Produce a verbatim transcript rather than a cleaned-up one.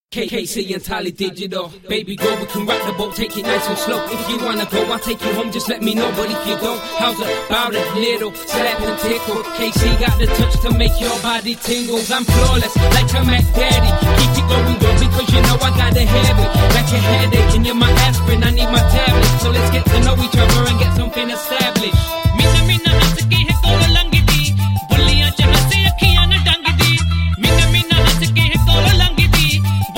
K K C entirely digital. Baby girl, we can rock the boat, take it nice and slow. If you wanna go, I'll take you home, just let me know. But if you don't, how's about it? Little slap and tickle. K C got the touch to make your body tingle. I'm flawless, like a Mac Daddy. Keep it going, girl,